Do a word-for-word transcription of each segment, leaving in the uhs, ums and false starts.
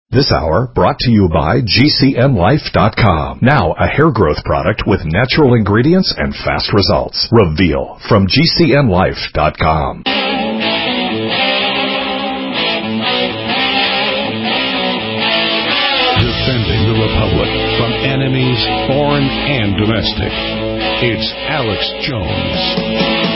This hour brought to you by G C N Life dot com. Now a hair growth product with natural ingredients and fast results. Reveal from G C N Life dot com. Defending the Republic from enemies, foreign and domestic. It's Alex Jones.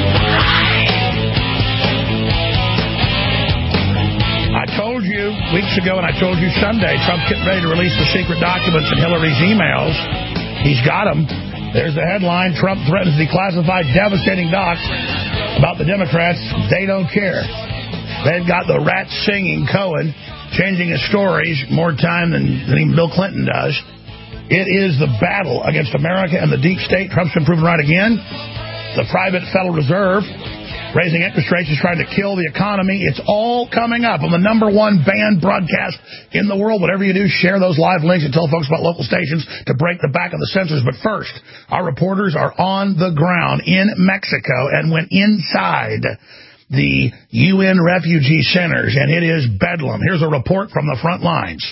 I told you weeks ago, and I told you Sunday, Trump's getting ready to release the secret documents in Hillary's emails. He's got them. There's the headline: Trump threatens to declassify devastating docs about the Democrats. They don't care. They've got the rat singing Cohen changing his stories more time than, than even Bill Clinton does. It is the battle against America and the deep state. Trump's been proven right again. The private Federal Reserve raising interest rates is trying to kill the economy. It's all coming up on the number one banned broadcast in the world. Whatever you do, share those live links and tell folks about local stations to break the back of the censors. But first, our reporters are on the ground in Mexico and went inside the U N refugee centers, and it is bedlam. Here's a report from the front lines.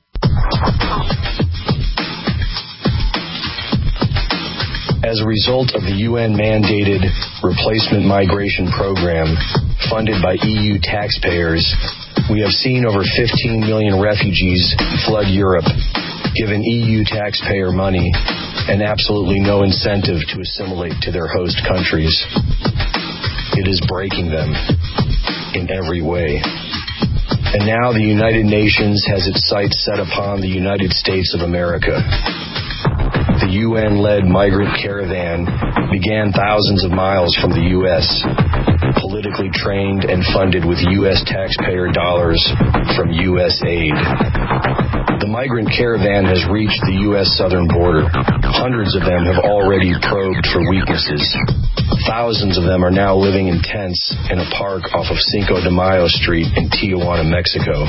As a result of the U N-mandated replacement migration program funded by E U taxpayers, we have seen over fifteen million refugees flood Europe, giving E U taxpayer money and absolutely no incentive to assimilate to their host countries. It is breaking them in every way. And now the United Nations has its sights set upon the United States of America. The U N-led migrant caravan began thousands of miles from the U S, politically trained and funded with U S taxpayer dollars from U S aid. The migrant caravan has reached the U S southern border. Hundreds of them have already probed for weaknesses. Thousands of them are now living in tents in a park off of Cinco de Mayo Street in Tijuana, Mexico.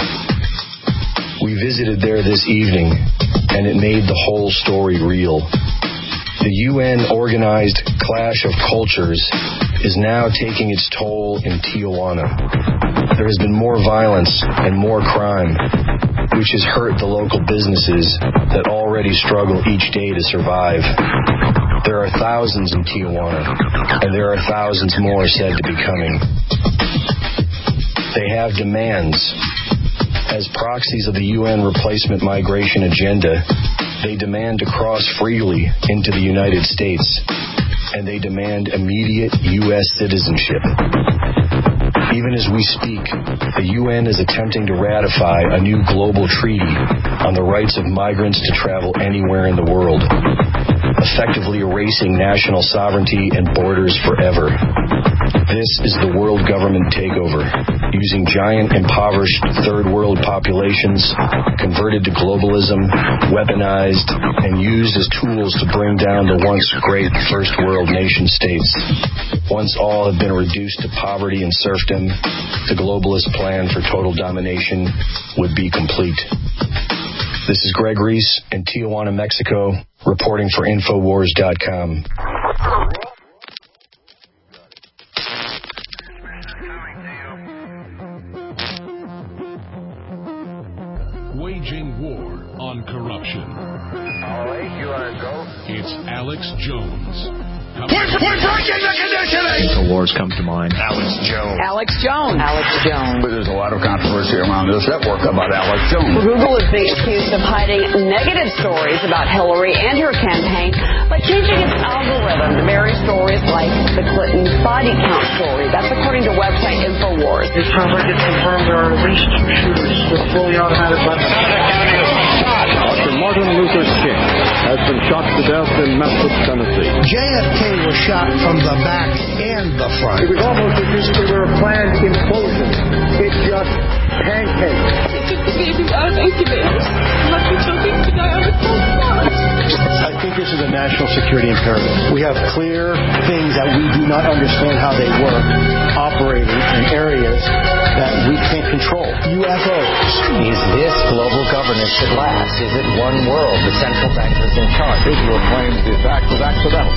We visited there this evening, and it made the whole story real. The U N-organized clash of cultures is now taking its toll in Tijuana. There has been more violence and more crime, which has hurt the local businesses that already struggle each day to survive. There are thousands in Tijuana, and there are thousands more said to be coming. They have demands. As proxies of the U N replacement migration agenda, they demand to cross freely into the United States, and they demand immediate U S citizenship. Even as we speak, the U N is attempting to ratify a new global treaty on the rights of migrants to travel anywhere in the world, effectively erasing national sovereignty and borders forever. This is the world government takeover, using giant impoverished third world populations, converted to globalism, weaponized, and used as tools to bring down the once great first world nation states. Once all have been reduced to poverty and serfdom, the globalist plan for total domination would be complete. This is Greg Reese in Tijuana, Mexico, reporting for Infowars dot com. Waging war on corruption. All right, you want to go? It's Alex Jones. We're, we're breaking the conditioning! Infowars comes to mind. Alex Jones. Alex Jones. Alex Jones. There's a lot of controversy around this network about Alex Jones. Google is being accused of hiding negative stories about Hillary and her campaign by changing its algorithm to bury stories like the Clinton body count story. That's according to website Infowars. It sounds like it's confirmed there are at least two shooters with fully automatic weapons. Doctor Martin Luther King has been shot to death in Memphis, Tennessee. J F K was shot from the back and the front. It was almost a nuclear plant implosion. It just pancaked. They took the baby out of incubators. Left the children to die on the cold floor. I think this is a national security imperative. We have clear things that we do not understand how they work, operating in areas that we can't control. U F Os. Is this global governance that lasts? Is it one world? The central bank is in charge. Israel claims the attack was accidental.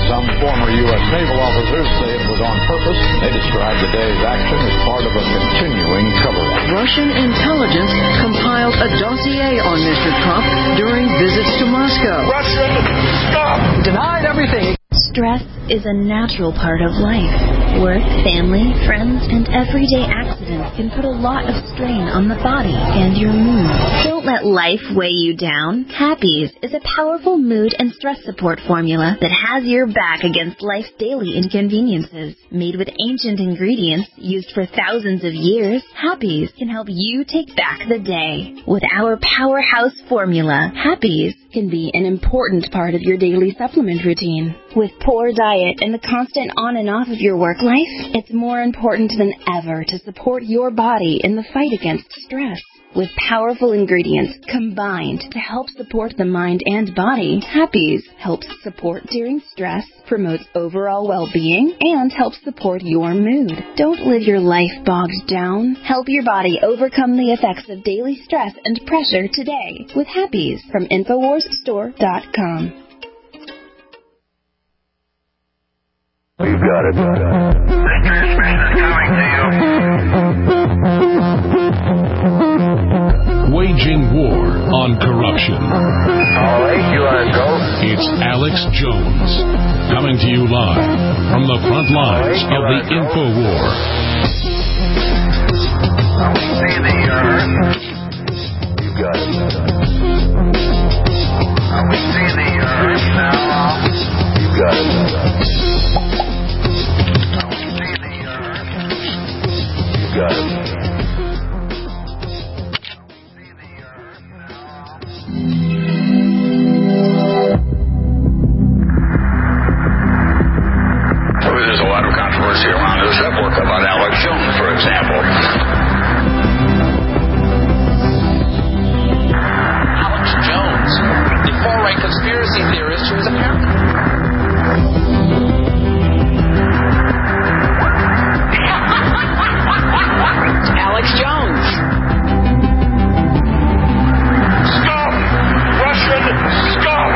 Some former U S naval officers say it was on purpose. They describe the day's action as part of a continuing cover-up. Russian intelligence compiled a dossier on Mister Trump during visits to Moscow. Russia, stop! Denied everything. Stress is a natural part of life. Work, family, friends, and everyday accidents can put a lot of strain on the body and your mood. Don't let life weigh you down. Happies is a powerful mood and stress support formula that has your back against life's daily inconveniences. Made with ancient ingredients used for thousands of years, Happies can help you take back the day. With our powerhouse formula, Happies can be an important part of your daily supplement routine. With poor diet and the constant on and off of your work life, it's more important than ever to support your body in the fight against stress. With powerful ingredients combined to help support the mind and body, Happies helps support during stress, promotes overall well-being, and helps support your mood. Don't live your life bogged down. Help your body overcome the effects of daily stress and pressure today with Happies from Infowars Store dot com. You got it. This transmission is coming to you. Waging war on corruption. All right, you want to go? It's Alex Jones, coming to you live from the front lines of the Info War. See the earth. You got it. We see the earth now. You got it. Got it. There's a lot of controversy around this network about Alex Jones, for example. Alex Jones, the far-right conspiracy theorist who is American. Alex Jones. Stop! Russian, stop!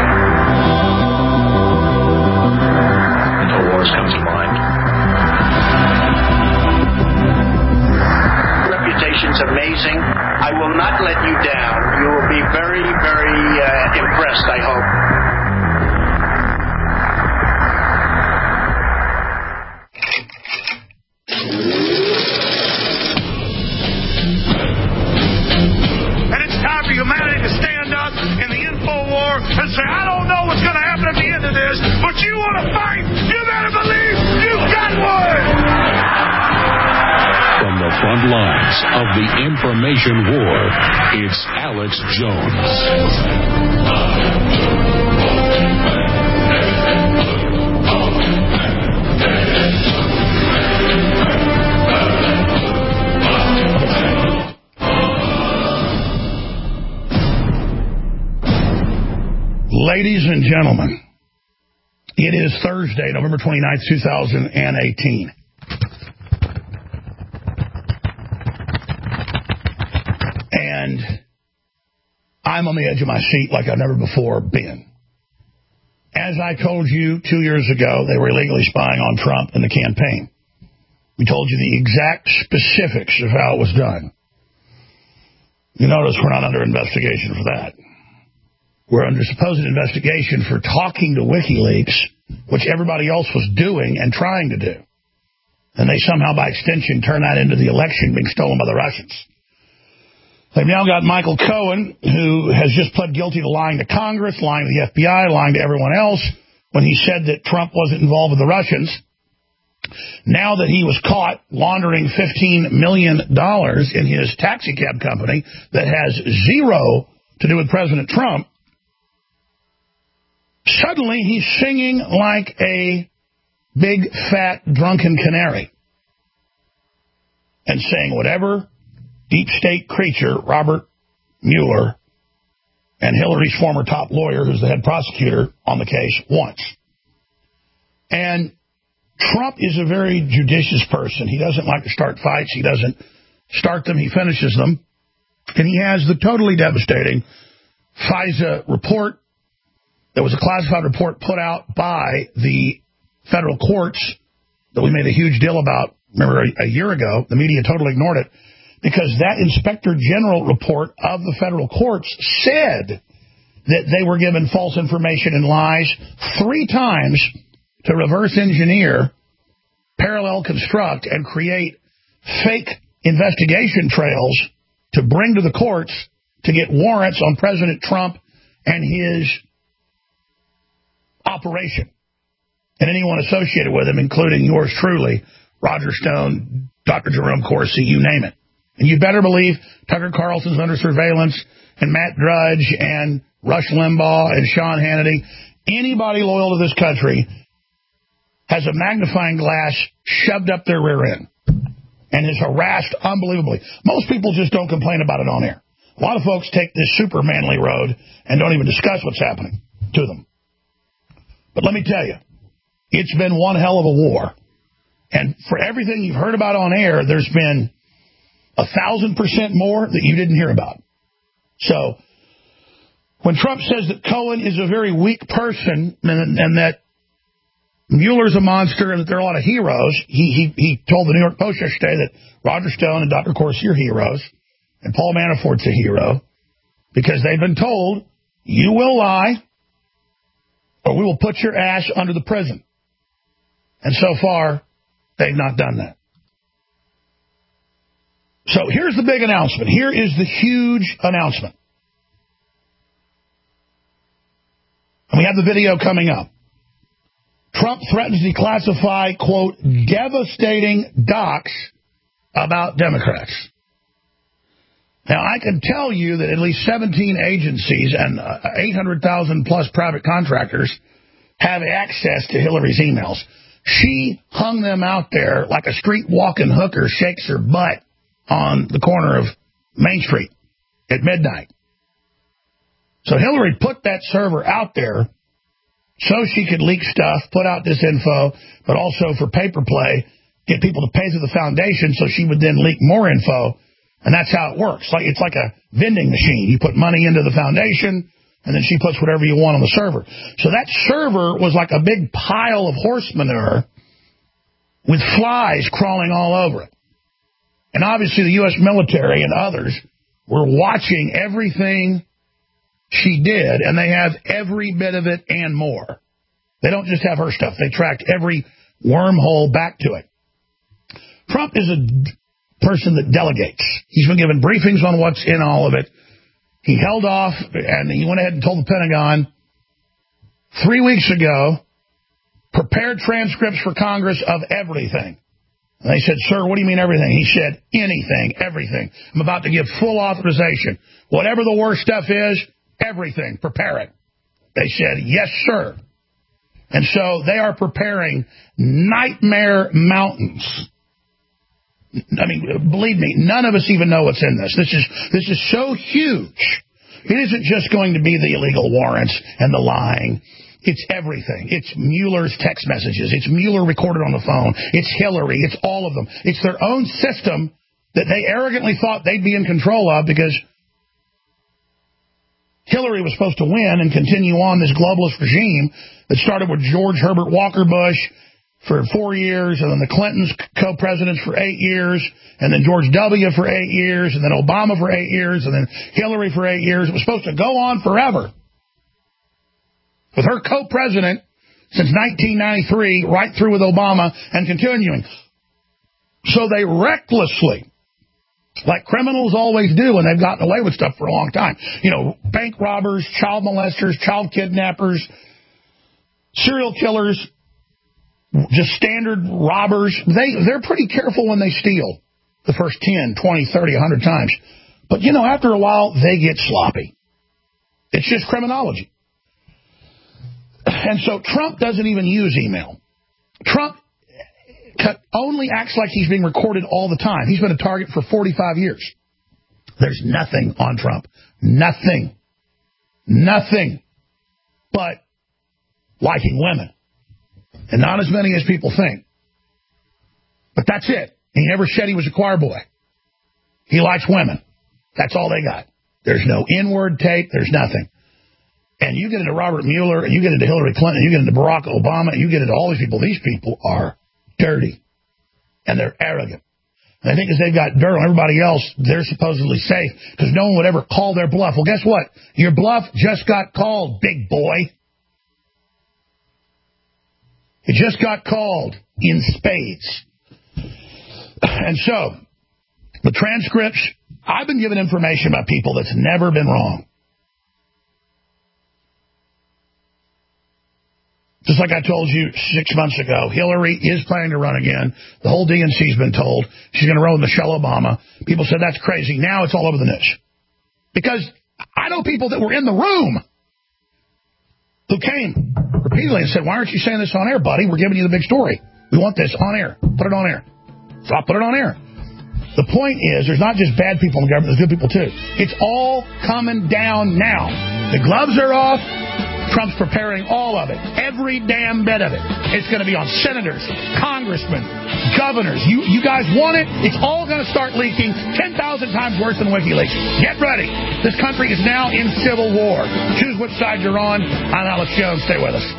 No wars come to mind. Reputation's amazing. I will not let you down. You will be very, very uh, impressed, I hope. Humanity to stand up in the info war and say, I don't know what's going to happen at the end of this, but you want to fight, you better believe you got one! From the front lines of the information war, it's Alex Jones. Ladies and gentlemen, it is Thursday, November twenty-ninth, two thousand eighteen. And I'm on the edge of my seat like I've never before been. As I told you two years ago, they were illegally spying on Trump in the campaign. We told you the exact specifics of how it was done. You notice we're not under investigation for that. We're under supposed investigation for talking to WikiLeaks, which everybody else was doing and trying to do. And they somehow, by extension, turn that into the election being stolen by the Russians. They've now got Michael Cohen, who has just pled guilty to lying to Congress, lying to the F B I, lying to everyone else when he said that Trump wasn't involved with the Russians. Now that he was caught laundering fifteen million dollars in his taxi cab company that has zero to do with President Trump, suddenly he's singing like a big, fat, drunken canary and saying whatever deep state creature Robert Mueller and Hillary's former top lawyer, who's the head prosecutor on the case, wants. And Trump is a very judicious person. He doesn't like to start fights. He doesn't start them. He finishes them. And he has the totally devastating FISA report there was a classified report put out by the federal courts that we made a huge deal about, remember, a, a year ago. The media totally ignored it because that Inspector General report of the federal courts said that they were given false information and lies three times to reverse engineer, parallel construct, and create fake investigation trails to bring to the courts to get warrants on President Trump and his operation and anyone associated with him, including yours truly, Roger Stone, Doctor Jerome Corsi, you name it. And you better believe Tucker Carlson's under surveillance, and Matt Drudge, and Rush Limbaugh, and Sean Hannity. Anybody loyal to this country has a magnifying glass shoved up their rear end and is harassed unbelievably. Most people just don't complain about it on air. A lot of folks take this super manly road and don't even discuss what's happening to them. But let me tell you, it's been one hell of a war. And for everything you've heard about on air, there's been a thousand percent more that you didn't hear about. So when Trump says that Cohen is a very weak person and, and that Mueller's a monster and that there are a lot of heroes, he, he, he told the New York Post yesterday that Roger Stone and Doctor Corsi are heroes and Paul Manafort's a hero because they've been told, you will lie or we will put your ass under the prison. And so far, they've not done that. So here's the big announcement. Here is the huge announcement. And we have the video coming up. Trump threatens to declassify, quote, devastating docs about Democrats. Now, I can tell you that at least seventeen agencies and uh, eight hundred thousand plus private contractors have access to Hillary's emails. She hung them out there like a street walking hooker shakes her butt on the corner of Main Street at midnight. So Hillary put that server out there so she could leak stuff, put out this info, but also for paper play, get people to pay through the foundation so she would then leak more info. And that's how it works. Like it's like a vending machine. You put money into the foundation, and then she puts whatever you want on the server. So that server was like a big pile of horse manure with flies crawling all over it. And obviously the U S military and others were watching everything she did, and they have every bit of it and more. They don't just have her stuff. They tracked every wormhole back to it. Trump is a person that delegates. He's been given briefings on what's in all of it. He held off, and he went ahead and told the Pentagon three weeks ago, prepared transcripts for Congress of everything. And they said, sir, what do you mean everything? He said, anything, everything. I'm about to give full authorization. Whatever the worst stuff is, everything, prepare it. They said, yes, sir. And so they are preparing nightmare mountains. I mean, believe me, none of us even know what's in this. This is this is so huge. It isn't just going to be the illegal warrants and the lying. It's everything. It's Mueller's text messages. It's Mueller recorded on the phone. It's Hillary. It's all of them. It's their own system that they arrogantly thought they'd be in control of because Hillary was supposed to win and continue on this globalist regime that started with George Herbert Walker Bush for four years, and then the Clintons co-presidents for eight years, and then George W. for eight years, and then Obama for eight years, and then Hillary for eight years. It was supposed to go on forever. With her co-president since nineteen ninety-three, right through with Obama, and continuing. So they recklessly, like criminals always do when they've gotten away with stuff for a long time, you know, bank robbers, child molesters, child kidnappers, serial killers, just standard robbers, they, they're pretty careful when they steal the first ten, twenty, thirty, one hundred times. But, you know, after a while, they get sloppy. It's just criminology. And so Trump doesn't even use email. Trump only acts like he's being recorded all the time. He's been a target for forty-five years. There's nothing on Trump. Nothing. Nothing but liking women. And not as many as people think. But that's it. He never said he was a choir boy. He likes women. That's all they got. There's no N-word tape. There's nothing. and you get into Robert Mueller, and you get into Hillary Clinton, and you get into Barack Obama, and you get into all these people, these people are dirty, and they're arrogant. And I think as they've got dirt on everybody else, they're supposedly safe, because no one would ever call their bluff. Well, guess what? Your bluff just got called, big boy. It just got called in spades. And so, the transcripts, I've been given information about people that's never been wrong. Just like I told you six months ago, Hillary is planning to run again. The whole D N C's been told she's going to run with Michelle Obama. People said that's crazy. Now it's all over the news. Because I know people that were in the room who came repeatedly and said, why aren't you saying this on air, buddy? We're giving you the big story. We want this on air. Put it on air. So I'll put it on air. The point is, there's not just bad people in the government, there's good people too. It's all coming down now. The gloves are off. Trump's preparing all of it. Every damn bit of it. It's going to be on senators, congressmen, governors. You you guys want it? It's all going to start leaking ten thousand times worse than WikiLeaks. Get ready. This country is now in civil war. Choose which side you're on. I'm Alex Jones. Stay with us.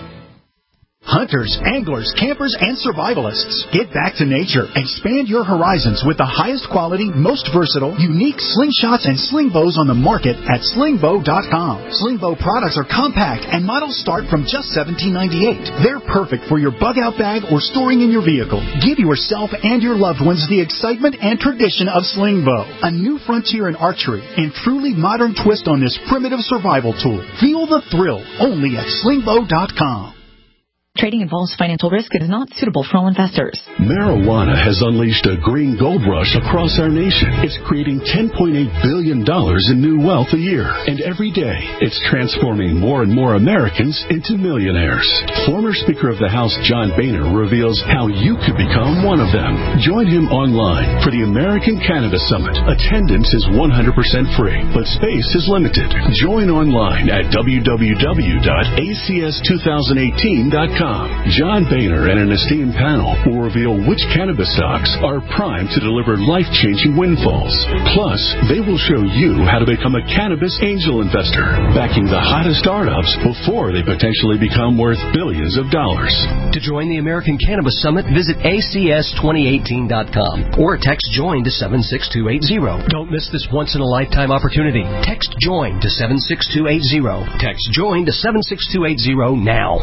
Hunters, anglers, campers, and survivalists, get back to nature. Expand your horizons with the highest quality, most versatile, unique slingshots and sling bows on the market at sling bow dot com. Sling bow products are compact and models start from just seventeen ninety-eight. They're perfect for your bug-out bag or storing in your vehicle. Give yourself and your loved ones the excitement and tradition of sling bow, a new frontier in archery and truly modern twist on this primitive survival tool. Feel the thrill only at sling bow dot com. Trading involves financial risk. It is not suitable for all investors. Marijuana has unleashed a green gold rush across our nation. It's creating ten point eight billion dollars in new wealth a year. And every day, it's transforming more and more Americans into millionaires. Former Speaker of the House John Boehner reveals how you could become one of them. Join him online for the American Cannabis Summit. Attendance is one hundred percent free, but space is limited. Join online at w w w dot a c s two thousand eighteen dot com. John Boehner and an esteemed panel will reveal which cannabis stocks are primed to deliver life-changing windfalls. Plus, they will show you how to become a cannabis angel investor, backing the hottest startups before they potentially become worth billions of dollars. To join the American Cannabis Summit, visit a c s twenty eighteen dot com or text JOIN to seven six two eight zero. Don't miss this once-in-a-lifetime opportunity. Text JOIN to seven six two eight zero. Text JOIN to seven six two eight zero now.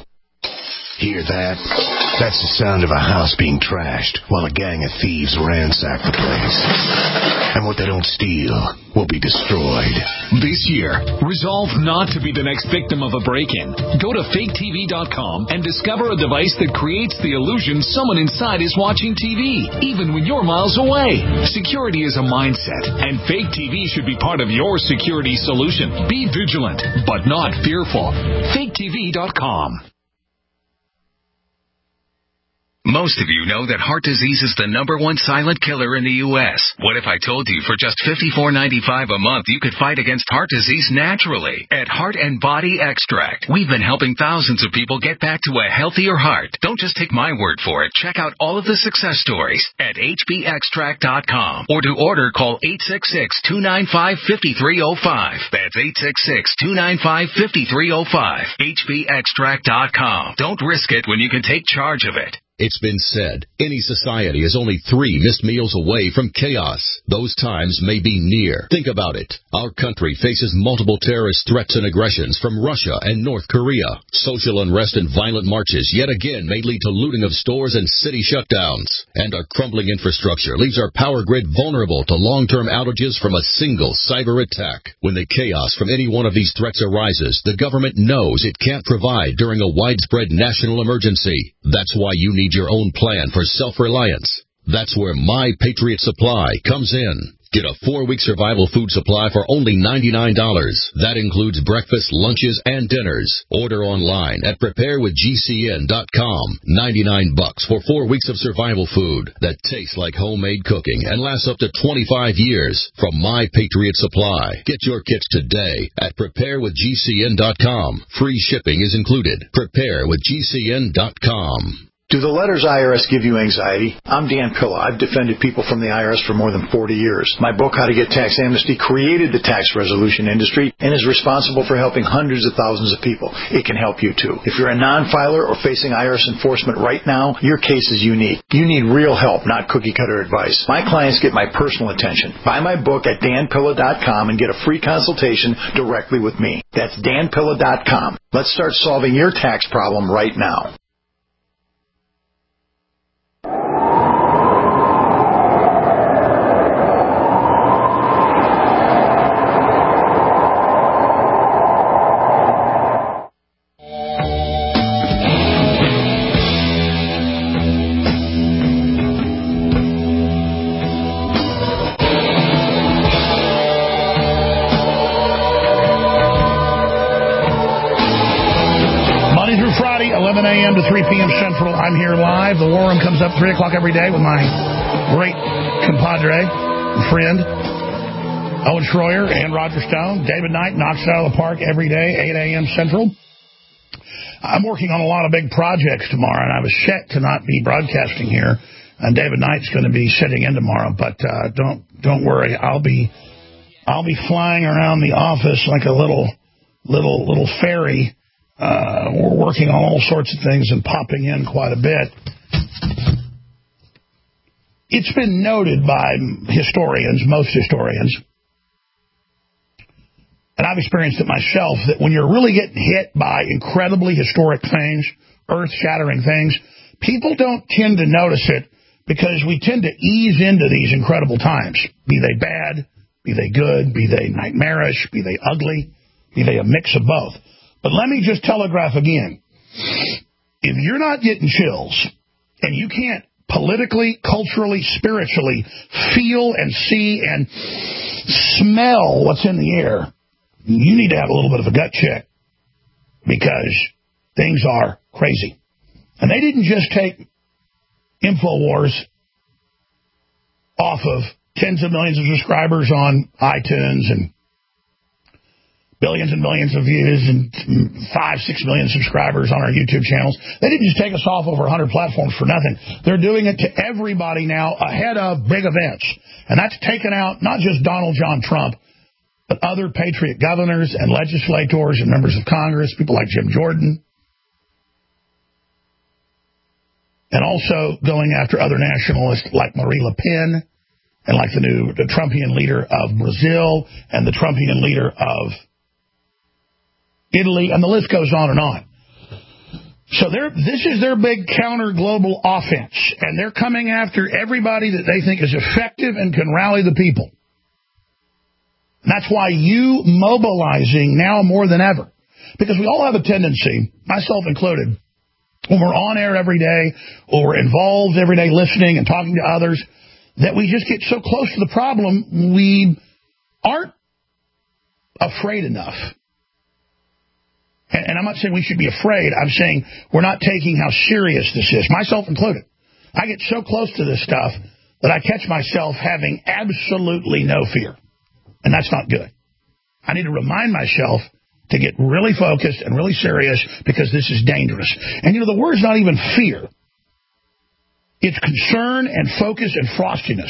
Hear that? That's the sound of a house being trashed while a gang of thieves ransack the place. And what they don't steal will be destroyed. This year, resolve not to be the next victim of a break-in. Go to fake t v dot com and discover a device that creates the illusion someone inside is watching T V, even when you're miles away. Security is a mindset, and Fake T V should be part of your security solution. Be vigilant, but not fearful. fake t v dot com. Most of you know that heart disease is the number one silent killer in the U S What if I told you for just fifty-four ninety-five a month you could fight against heart disease naturally? At Heart and Body Extract, we've been helping thousands of people get back to a healthier heart. Don't just take my word for it. Check out all of the success stories at h b extract dot com. Or to order, call eight six six, two nine five, five three zero five. That's eight six six, two nine five, five three zero five. h b extract dot com. Don't risk it when you can take charge of it. It's been said, any society is only three missed meals away from chaos. Those times may be near. Think about it. Our country faces multiple terrorist threats and aggressions from Russia and North Korea. Social unrest and violent marches yet again may lead to looting of stores and city shutdowns. And our crumbling infrastructure leaves our power grid vulnerable to long-term outages from a single cyber attack. When the chaos from any one of these threats arises, the government knows it can't provide during a widespread national emergency. That's why you need your own plan for self-reliance. That's where My Patriot Supply comes in. Get a four-week survival food supply for only ninety-nine dollars. That includes breakfast, lunches, and dinners. Order online at prepare with g c n dot com. ninety-nine bucks for four weeks of survival food that tastes like homemade cooking and lasts up to twenty-five years from My Patriot Supply. Get your kits today at prepare with g c n dot com. Free shipping is included. prepare with g c n dot com. Do the letters I R S give you anxiety? I'm Dan Pilla. I've defended people from the I R S for more than forty years. My book, How to Get Tax Amnesty, created the tax resolution industry and is responsible for helping hundreds of thousands of people. It can help you, too. If you're a non-filer or facing I R S enforcement right now, your case is unique. You need real help, not cookie-cutter advice. My clients get my personal attention. Buy my book at dan pilla dot com and get a free consultation directly with me. That's dan pilla dot com. Let's start solving your tax problem right now. eleven a.m. to three p.m. Central. I'm here live. The War Room comes up three o'clock every day with my great compadre, friend, Owen Schroyer and Roger Stone. David Knight knocks it out of the park every day, eight a.m. Central. I'm working on a lot of big projects tomorrow, and I was set to not be broadcasting here. And David Knight's going to be sitting in tomorrow, but uh, don't don't worry. I'll be I'll be flying around the office like a little little little fairy. Uh, we're working on all sorts of things and popping in quite a bit. It's been noted by historians, most historians, and I've experienced it myself, that when you're really getting hit by incredibly historic things, earth-shattering things, people don't tend to notice it because we tend to ease into these incredible times, be they bad, be they good, be they nightmarish, be they ugly, be they a mix of both. But let me just telegraph again. If you're not getting chills and you can't politically, culturally, spiritually feel and see and smell what's in the air, you need to have a little bit of a gut check because things are crazy. And they didn't just take InfoWars off of tens of millions of subscribers on iTunes and billions and millions of views and five, six million subscribers on our YouTube channels. They didn't just take us off over one hundred platforms for nothing. They're doing it to everybody now ahead of big events. And that's taken out not just Donald John Trump, but other patriot governors and legislators and members of Congress, people like Jim Jordan. And also going after other nationalists like Marie Le Pen and like the new the Trumpian leader of Brazil and the Trumpian leader of Italy, and the list goes on and on. So this is their big counter-global offense, and they're coming after everybody that they think is effective and can rally the people. And that's why you mobilizing now more than ever, because we all have a tendency, myself included, when we're on air every day, or we're involved every day listening and talking to others, that we just get so close to the problem, we aren't afraid enough. And I'm not saying we should be afraid. I'm saying we're not taking how serious this is, myself included. I get so close to this stuff that I catch myself having absolutely no fear. And that's not good. I need to remind myself to get really focused and really serious because this is dangerous. And, you know, the word's not even fear. It's concern and focus and frostiness,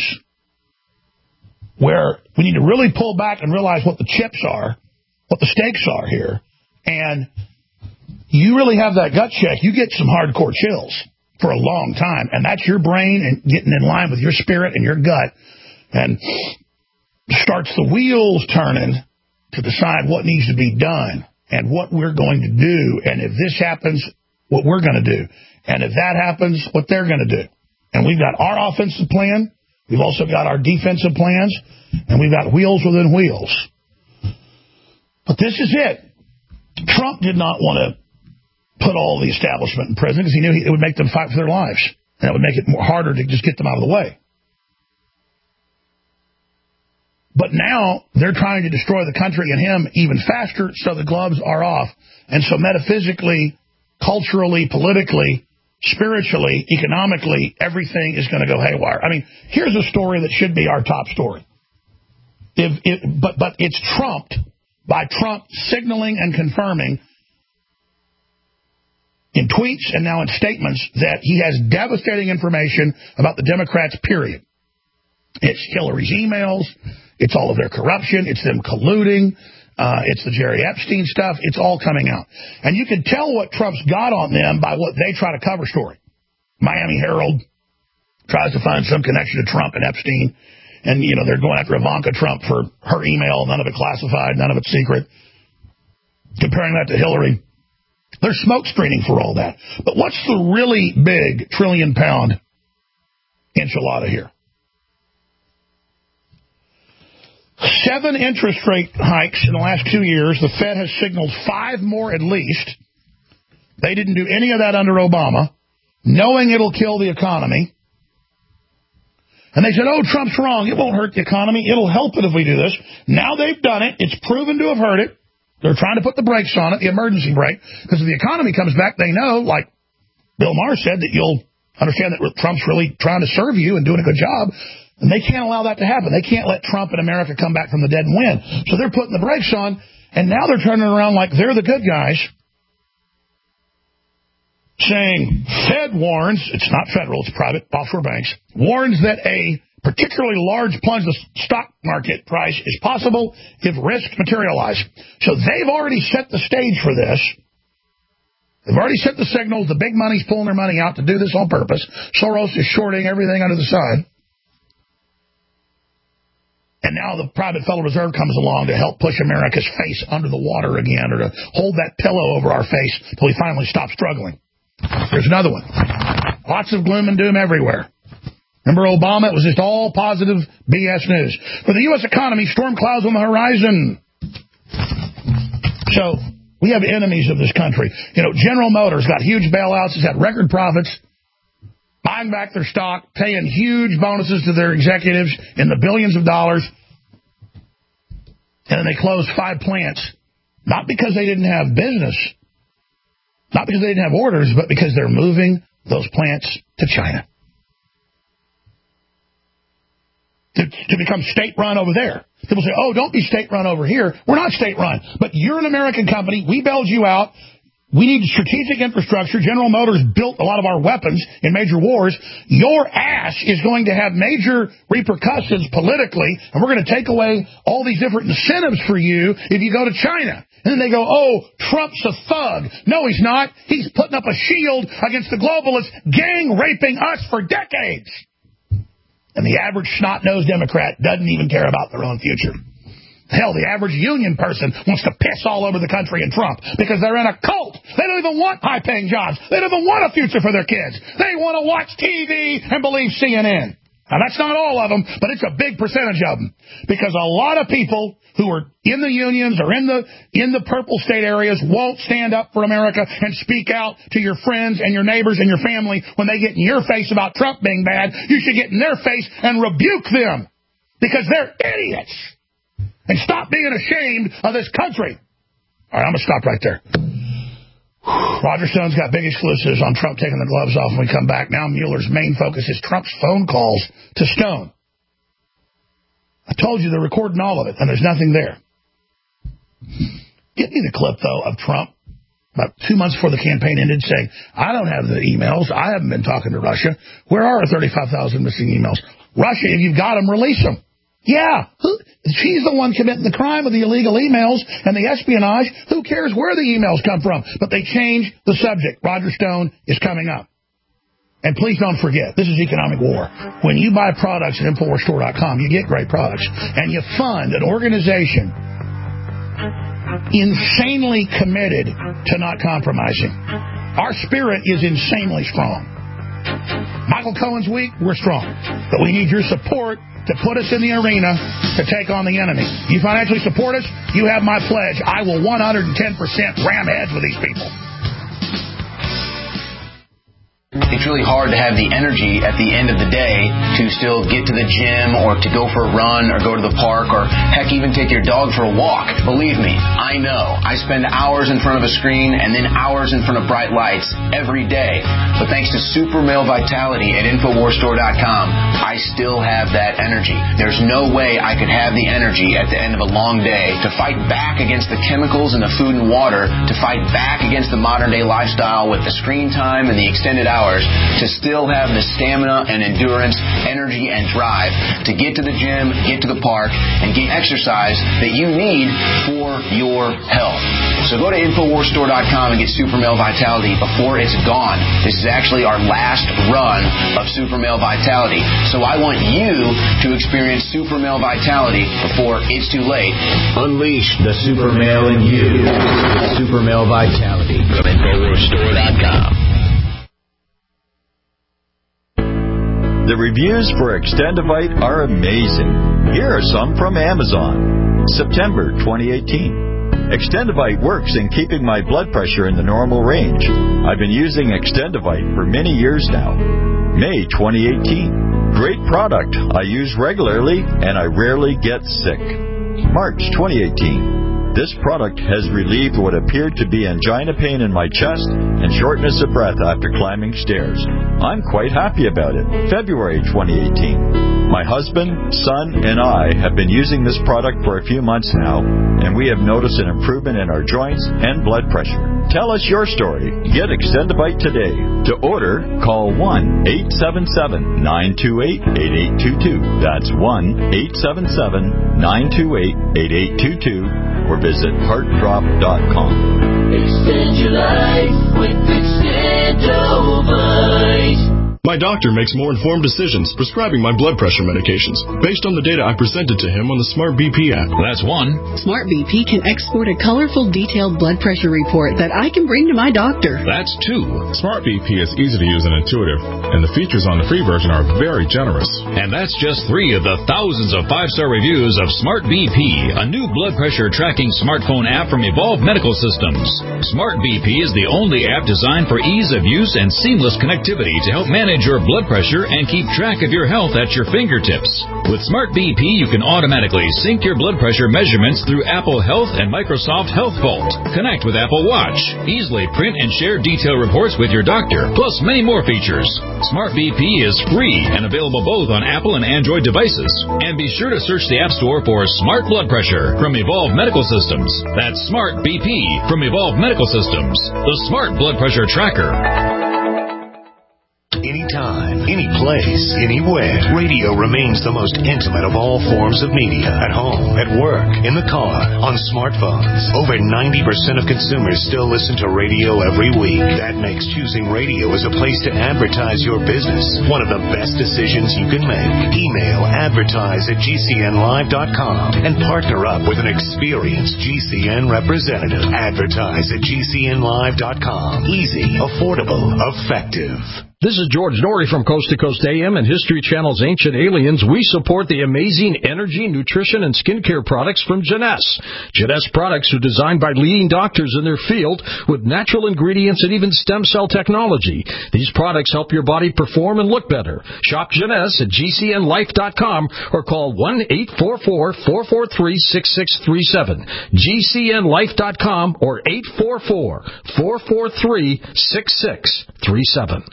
where we need to really pull back and realize what the chips are, what the stakes are here. And you really have that gut check, you get some hardcore chills for a long time. And that's your brain and getting in line with your spirit and your gut and starts the wheels turning to decide what needs to be done and what we're going to do. And if this happens, what we're going to do. And if that happens, what they're going to do. And we've got our offensive plan. We've also got our defensive plans. And we've got wheels within wheels. But this is it. Trump did not want to put all the establishment in prison because he knew he, it would make them fight for their lives. And it would make it more harder to just get them out of the way. But now they're trying to destroy the country and him even faster, so the gloves are off. And so metaphysically, culturally, politically, spiritually, economically, everything is going to go haywire. I mean, here's a story that should be our top story. If, if, but, but it's trumped by Trump signaling and confirming in tweets and now in statements that he has devastating information about the Democrats, period. It's Hillary's emails. It's all of their corruption. It's them colluding. Uh, it's the Jerry Epstein stuff. It's all coming out. And you can tell what Trump's got on them by what they try to cover story. Miami Herald tries to find some connection to Trump and Epstein. And, you know, they're going after Ivanka Trump for her email. None of it classified. None of it secret. Comparing that to Hillary. They're smoke screening for all that. But what's the really big trillion pound enchilada here? Seven interest rate hikes in the last two years. The Fed has signaled five more at least. They didn't do any of that under Obama, knowing it'll kill the economy. And they said, oh, Trump's wrong. It won't hurt the economy. It'll help it if we do this. Now they've done it. It's proven to have hurt it. They're trying to put the brakes on it, the emergency brake, because if the economy comes back, they know, like Bill Maher said, that you'll understand that Trump's really trying to serve you and doing a good job. And they can't allow that to happen. They can't let Trump and America come back from the dead and win. So they're putting the brakes on, and now they're turning around like they're the good guys, saying Fed warns, it's not federal, it's private offshore banks, warns that a particularly large plunge in the stock market price is possible if risks materialize. So they've already set the stage for this. They've already set the signals. The big money's pulling their money out to do this on purpose. Soros is shorting everything under the sun. And now the private Federal Reserve comes along to help push America's face under the water again, or to hold that pillow over our face till we finally stop struggling. Here's another one. Lots of gloom and doom everywhere. Remember Obama? It was just all positive B S news. For the U S economy, storm clouds on the horizon. So we have enemies of this country. You know, General Motors got huge bailouts. It's had record profits, buying back their stock, paying huge bonuses to their executives in the billions of dollars. And then they closed five plants, not because they didn't have business, not because they didn't have orders, but because they're moving those plants to China. To, to become state-run over there. People say, oh, don't be state-run over here. We're not state-run. But you're an American company. We bailed you out. We need strategic infrastructure. General Motors built a lot of our weapons in major wars. Your ass is going to have major repercussions politically, and we're going to take away all these different incentives for you if you go to China. And then they go, oh, Trump's a thug. No, he's not. He's putting up a shield against the globalists, gang-raping us for decades. And the average snot-nosed Democrat doesn't even care about their own future. Hell, the average union person wants to piss all over the country and Trump because they're in a cult. They don't even want high-paying jobs. They don't even want a future for their kids. They want to watch T V and believe C N N. Now, that's not all of them, but it's a big percentage of them. Because a lot of people who are in the unions or in the in the purple state areas won't stand up for America and speak out to your friends and your neighbors and your family when they get in your face about Trump being bad. You should get in their face and rebuke them because they're idiots. And stop being ashamed of this country. All right, I'm going to stop right there. Roger Stone's got big exclusives on Trump taking the gloves off when we come back. Now Mueller's main focus is Trump's phone calls to Stone. I told you they're recording all of it, and there's nothing there. Get me the clip, though, of Trump about two months before the campaign ended saying, I don't have the emails. I haven't been talking to Russia. Where are our thirty-five thousand missing emails? Russia, if you've got them, release them. Yeah, who, she's the one committing the crime of the illegal emails and the espionage. Who cares where the emails come from? But they changed the subject. Roger Stone is coming up. And please don't forget, this is economic war. When you buy products at Infowars Store dot com, you get great products. And you fund an organization insanely committed to not compromising. Our spirit is insanely strong. Michael Cohen's weak, we're strong. But we need your support to put us in the arena to take on the enemy. You financially support us, you have my pledge. I will one hundred ten percent ram heads with these people. It's really hard to have the energy at the end of the day to still get to the gym or to go for a run or go to the park or, heck, even take your dog for a walk. Believe me, I I know. I spend hours in front of a screen and then hours in front of bright lights every day. But thanks to Super Male Vitality at Infowars Store dot com, I still have that energy. There's no way I could have the energy at the end of a long day to fight back against the chemicals in the food and water, to fight back against the modern day lifestyle with the screen time and the extended hours, to still have the stamina and endurance, energy and drive to get to the gym, get to the park, and get exercise that you need for your health. So go to Infowars Store dot com and get Super Male Vitality before it's gone. This is actually our last run of Super Male Vitality. So I want you to experience Super Male Vitality before it's too late. Unleash the Super Male in you with Super Male Vitality from Infowars Store dot com. The reviews for Extendivite are amazing. Here are some from Amazon. September twenty eighteen. Extendivite works in keeping my blood pressure in the normal range. I've been using Extendivite for many years now. May twenty eighteen. Great product. I use regularly and I rarely get sick. March twenty eighteen. This product has relieved what appeared to be angina pain in my chest and shortness of breath after climbing stairs. I'm quite happy about it. February twenty eighteen. My husband, son, and I have been using this product for a few months now, and we have noticed an improvement in our joints and blood pressure. Tell us your story. Get Extendivite today. To order, call one eight seven seven, nine two eight, eight eight two two. That's one eight seven seven, nine two eight, eight eight two two. Or visit heart drop dot com. Extend your life with Extendivite. My doctor makes more informed decisions prescribing my blood pressure medications based on the data I presented to him on the Smart B P app. That's one. Smart B P can export a colorful, detailed blood pressure report that I can bring to my doctor. That's two. Smart B P is easy to use and intuitive, and the features on the free version are very generous. And that's just three of the thousands of five-star reviews of Smart B P, a new blood pressure tracking smartphone app from Evolve Medical Systems. Smart B P is the only app designed for ease of use and seamless connectivity to help manage your blood pressure and keep track of your health at your fingertips. With Smart B P, you can automatically sync your blood pressure measurements through Apple Health and Microsoft Health Vault. Connect with Apple Watch. Easily print and share detailed reports with your doctor, plus many more features. Smart B P is free and available both on Apple and Android devices. And be sure to search the App Store for Smart Blood Pressure from Evolve Medical Systems. That's Smart B P from Evolve Medical Systems, the Smart Blood Pressure Tracker. Anytime, any place, anywhere, radio remains the most intimate of all forms of media. At home, at work, in the car, on smartphones. Over ninety percent of consumers still listen to radio every week. That makes choosing radio as a place to advertise your business one of the best decisions you can make. Email advertise at G C N live dot com and partner up with an experienced G C N representative. Advertise at G C N live dot com. Easy, affordable, effective. This is George Norrie from Coast to Coast A M and History Channel's Ancient Aliens. We support the amazing energy, nutrition, and skincare products from Jeunesse. Jeunesse products are designed by leading doctors in their field with natural ingredients and even stem cell technology. These products help your body perform and look better. Shop Jeunesse at G C N life dot com or call one eight four four, four four three, six six three seven. G C N life dot com or eight four four, four four three, six six three seven.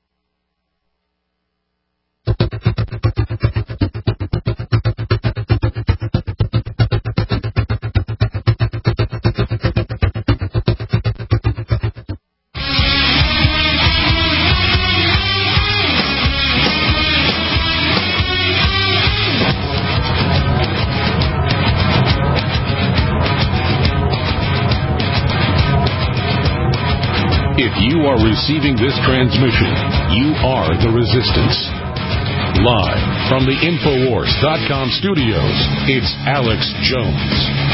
If you are receiving this transmission, you are the resistance. Live from the Infowars dot com studios, it's Alex Jones.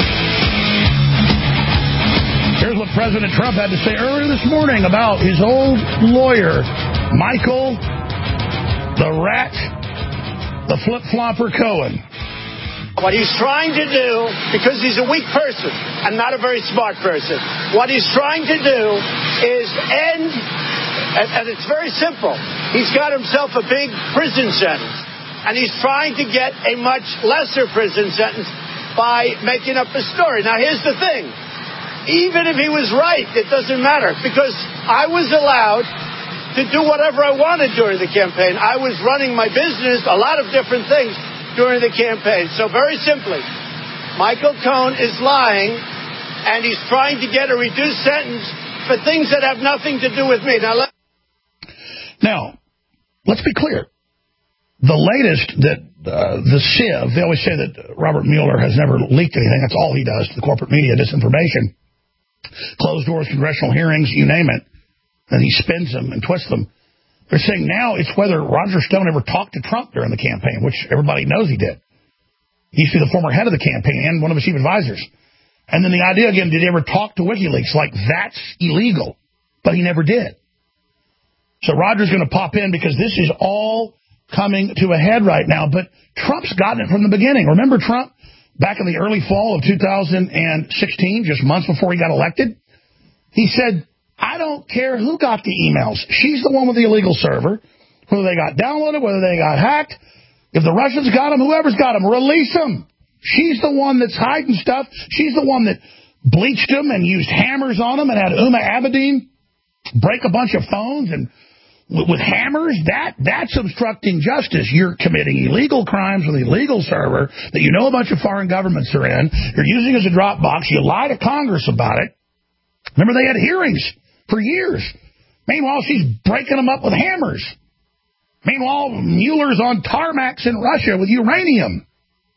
Here's what President Trump had to say earlier this morning about his old lawyer, Michael the Rat, the Flip-Flopper Cohen. What he's trying to do, because he's a weak person and not a very smart person, what he's trying to do is end, and, and it's very simple. He's got himself a big prison sentence, and he's trying to get a much lesser prison sentence by making up a story. Now, here's the thing. even if he was right, it doesn't matter, because I was allowed to do whatever I wanted during the campaign. I was running my business, a lot of different things during the campaign. So very simply, Michael Cohen is lying, and he's trying to get a reduced sentence for things that have nothing to do with me. Now, let- now let's be clear. The latest that uh, the sieve, they always say that Robert Mueller has never leaked anything. That's all he does to the corporate media, disinformation. Closed doors, congressional hearings, you name it. And he spins them and twists them. They're saying now it's whether Roger Stone ever talked to Trump during the campaign, which everybody knows he did. He used to be the former head of the campaign and one of his chief advisors. And then the idea again, did he ever talk to WikiLeaks? Like, that's illegal. But he never did. So Roger's going to pop in because this is all coming to a head right now. But Trump's gotten it from the beginning. Remember Trump back in the early fall of two thousand sixteen, just months before he got elected? He said, I don't care who got the emails. She's the one with the illegal server. Whether they got downloaded, whether they got hacked. If the Russians got them, whoever's got them, release them. She's the one that's hiding stuff. She's the one that bleached them and used hammers on them and had Uma Abedin break a bunch of phones and with, with hammers. That That's obstructing justice. You're committing illegal crimes with an illegal server that you know a bunch of foreign governments are in. You're using as a drop box. You lie to Congress about it. Remember, they had hearings for years. Meanwhile, she's breaking them up with hammers. Meanwhile, Mueller's on tarmacs in Russia with uranium.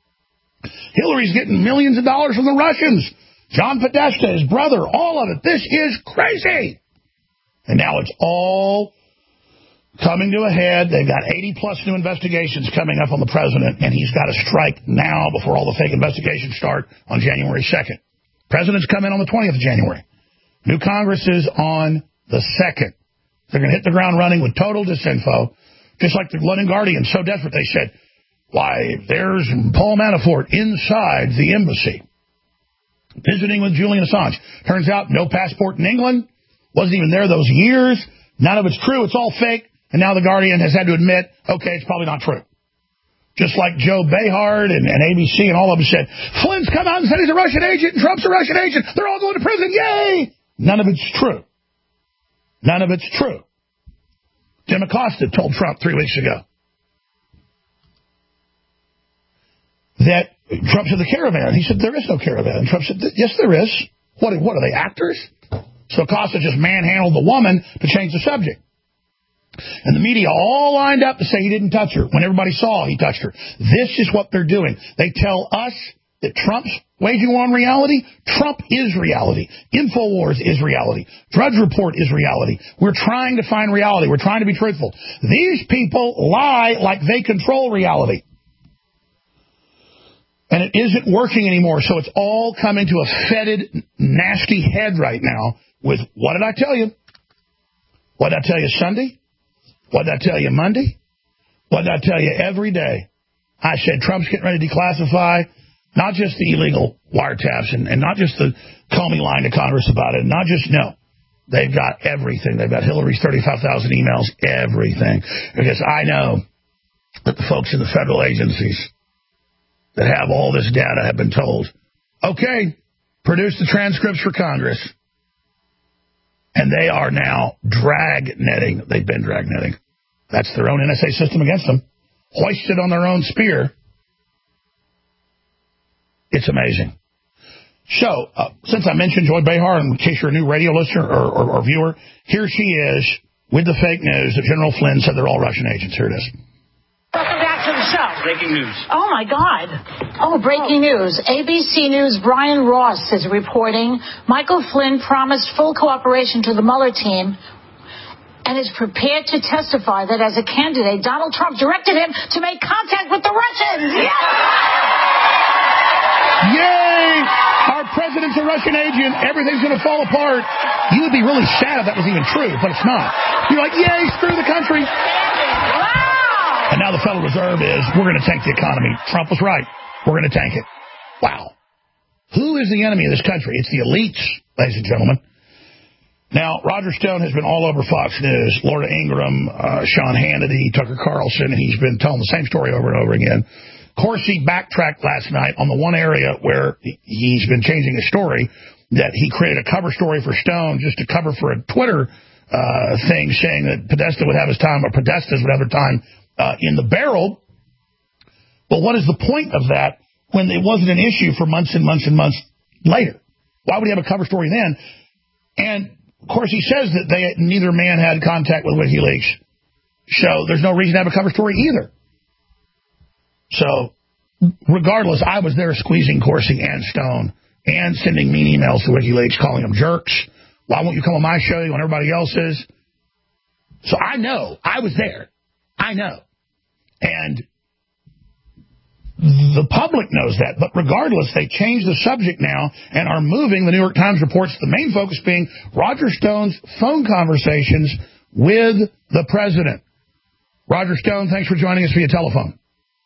Hillary's getting millions of dollars from the Russians. John Podesta, his brother, all of it. This is crazy. And now it's all coming to a head. They've got eighty plus new investigations coming up on the president, and he's got to strike now before all the fake investigations start on January second. President's come in on the twentieth of January. New Congress is on the second. They're going to hit the ground running with total disinfo, just like the London Guardian, so desperate they said, why, there's Paul Manafort inside the embassy, visiting with Julian Assange. Turns out, no passport in England, wasn't even there those years, none of it's true, it's all fake, and now the Guardian has had to admit, okay, it's probably not true. Just like Joe Behar and, and A B C and all of them said, Flynn's come out and said he's a Russian agent, and Trump's a Russian agent, they're all going to prison, yay! None of it's true. None of it's true. Jim Acosta told Trump three weeks ago that Trump said the caravan. He said, there is no caravan. And Trump said, yes, there is. What, what are they, actors? So Acosta just manhandled the woman to change the subject. And the media all lined up to say he didn't touch her when everybody saw he touched her. This is what they're doing. They tell us that Trump's waging war on reality. Trump is reality. InfoWars is reality. Drudge Report is reality. We're trying to find reality. We're trying to be truthful. These people lie like they control reality. And it isn't working anymore, so it's all coming to a fetid, nasty head right now with, what did I tell you? What did I tell you Sunday? What did I tell you Monday? What did I tell you every day? I said Trump's getting ready to declassify not just the illegal wiretaps and, and not just the Comey lying to Congress about it, not just, no. They've got everything. They've got Hillary's thirty-five thousand emails, everything. Because I know that the folks in the federal agencies that have all this data have been told, okay, produce the transcripts for Congress. And they are now drag netting. They've been drag netting. That's their own N S A system against them. Hoisted on their own spear. It's amazing. So, uh, since I mentioned Joy Behar, in case you're a new radio listener or, or, or viewer, here she is with the fake news that General Flynn said they're all Russian agents. Here it is. Welcome back to the show. Breaking news. Oh, my God. Oh, breaking oh. news. A B C News' Brian Ross is reporting Michael Flynn promised full cooperation to the Mueller team and is prepared to testify that as a candidate, Donald Trump directed him to make contact with the Russians. Yes! Yay! Our president's a Russian agent. Everything's going to fall apart. You would be really sad if that was even true, but it's not. You're like, yay, screw the country. Wow! And now the Federal Reserve is, we're going to tank the economy. Trump was right. We're going to tank it. Wow. Who is the enemy of this country? It's the elites, ladies and gentlemen. Now, Roger Stone has been all over Fox News. Laura Ingraham, uh, Sean Hannity, Tucker Carlson. He's been telling the same story over and over again. Of course, he backtracked last night on the one area where he's been changing his story that he created a cover story for Stone just to cover for a Twitter uh, thing saying that Podesta would have his time, or Podestas would have their time uh, in the barrel. But what is the point of that when it wasn't an issue for months and months and months later? Why would he have a cover story then? And, of course, he says that they neither man had contact with WikiLeaks. So there's no reason to have a cover story either. So, regardless, I was there squeezing Corsi and Stone and sending mean emails to WikiLeaks calling them jerks. Why won't you come on my show when everybody else is? So I know. I was there. I know. And the public knows that. But regardless, they changed the subject now and are moving. The New York Times reports the main focus being Roger Stone's phone conversations with the president. Roger Stone, thanks for joining us via telephone.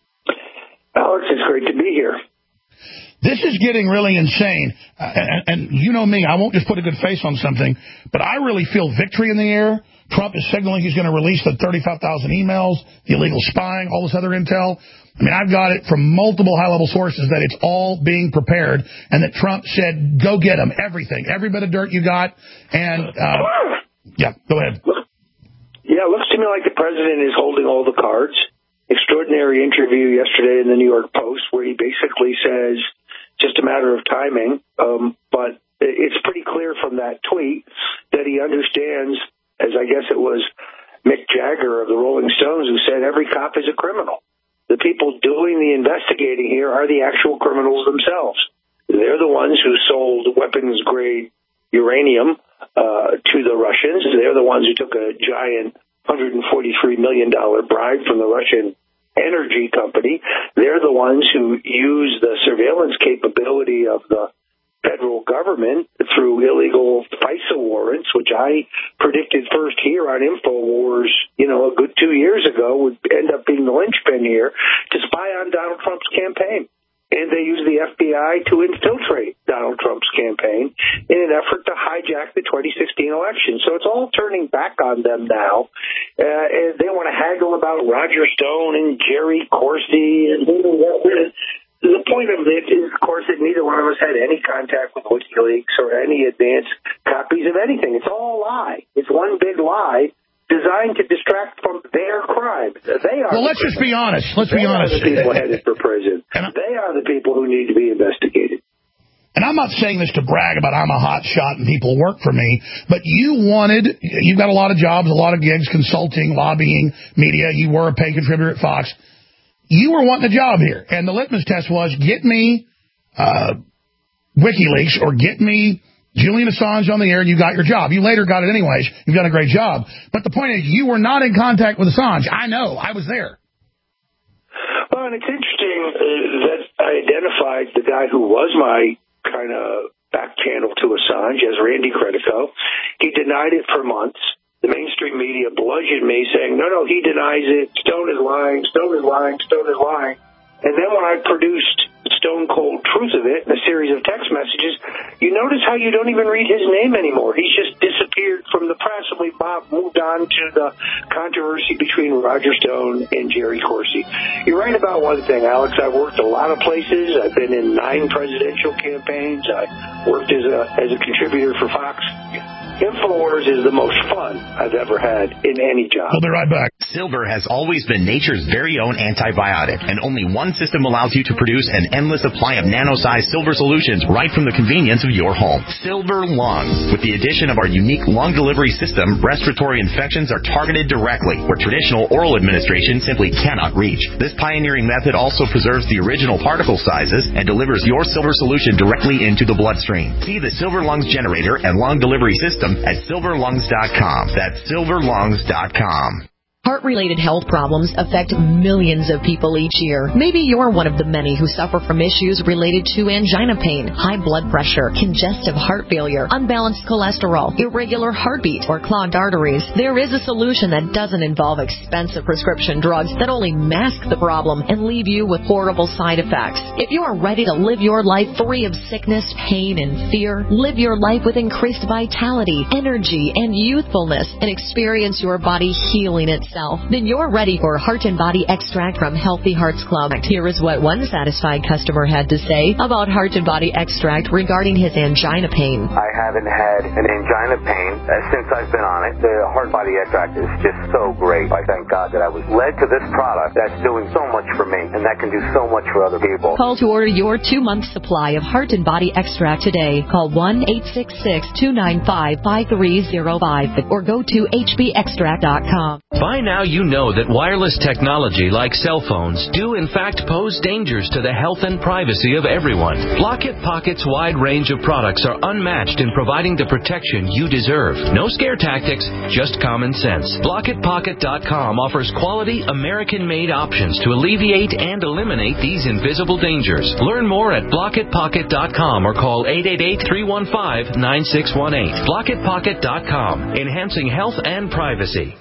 Alex, it's great to be here. This is getting really insane. Uh, and, and you know me, I won't just put a good face on something, but I really feel victory in the air. Trump is signaling he's going to release the thirty-five thousand emails, the illegal spying, all this other intel. I mean, I've got it from multiple high-level sources that it's all being prepared and that Trump said, go get them, everything, every bit of dirt you got. And, uh, yeah, go ahead. Yeah, it looks to me like the president is holding all the cards. Extraordinary interview yesterday in the New York Post where he basically says just a matter of timing. Um, but it's pretty clear from that tweet that he understands, as I guess it was Mick Jagger of the Rolling Stones who said, every cop is a criminal. The people doing the investigating here are the actual criminals themselves. They're the ones who sold weapons-grade uranium uh, to the Russians. They're the ones who took a giant one hundred forty-three million dollars bribe from the Russian energy company. They're the ones who use the surveillance capability of the federal government through illegal FISA warrants, which I predicted first here on InfoWars, you know, a good two years ago would end up being the linchpin here to spy on Donald Trump's campaign. And they use the F B I to infiltrate Donald Trump's campaign in an effort to hijack the twenty sixteen election. So it's all turning back on them now. Uh, and they want to haggle about Roger Stone and Jerry Corsi. And the point of it is, of course, that neither one of us had any contact with WikiLeaks or any advanced copies of anything. It's all a lie. It's one big lie designed to distract from their crime. They are. Well, let's just be honest. Let's they be honest. They are the people headed for prison. They are the people who need to be investigated. And I'm not saying this to brag about I'm a hot shot and people work for me, but you wanted, you've got a lot of jobs, a lot of gigs, consulting, lobbying, media. You were a paid contributor at Fox. You were wanting a job here. And the litmus test was get me uh, WikiLeaks or get me Julian Assange on the air, and you got your job. You later got it anyways. You've done a great job. But the point is, you were not in contact with Assange. I know. I was there. Well, and it's interesting uh, that I identified the guy who was my kind of back channel to Assange as Randy Credico. He denied it for months. The mainstream media bludgeoned me saying, no, no, he denies it. Stone is lying. Stone is lying. Stone is lying. And then when I produced stone cold truth of it in a series of text messages, you notice how you don't even read his name anymore. He's just disappeared from the press, and we moved on to the controversy between Roger Stone and Jerry Corsi. You're right about one thing, Alex. I've worked a lot of places. I've been in nine presidential campaigns. I worked as a as a contributor for Fox. InfoWars is the most fun I've ever had in any job. We'll be right back. Silver has always been nature's very own antibiotic, and only one system allows you to produce an endless supply of nano-sized silver solutions right from the convenience of your home. Silver Lungs. With the addition of our unique lung delivery system, respiratory infections are targeted directly, where traditional oral administration simply cannot reach. This pioneering method also preserves the original particle sizes and delivers your silver solution directly into the bloodstream. See the Silver Lungs generator and lung delivery system at silver lungs dot com. That's silver lungs dot com. Heart-related health problems affect millions of people each year. Maybe you're one of the many who suffer from issues related to angina pain, high blood pressure, congestive heart failure, unbalanced cholesterol, irregular heartbeat, or clogged arteries. There is a solution that doesn't involve expensive prescription drugs that only mask the problem and leave you with horrible side effects. If you are ready to live your life free of sickness, pain, and fear, live your life with increased vitality, energy, and youthfulness, and experience your body healing itself yourself? Then you're ready for Heart and Body Extract from Healthy Hearts Club. Here is what one satisfied customer had to say about Heart and Body Extract regarding his angina pain. I haven't had an angina pain uh, since I've been on it. The Heart Body Extract is just so great. I thank God that I was led to this product that's doing so much for me, and that can do so much for other people. Call to order your two-month supply of Heart and Body Extract today. Call one eight six six, two nine five, five three zero five or go to h b extract dot com. By now you know that wireless technology like cell phones do in fact pose dangers to the health and privacy of everyone. Blockit Pocket's wide range of products are unmatched in providing the protection you deserve. No scare tactics, just common sense. Blockit Pocket dot com offers quality American-made options to alleviate and eliminate these invisible dangers. Learn more at Blockit Pocket dot com or call eight eight eight, three one five, nine six one eight. Blockit Pocket dot com, enhancing health and privacy.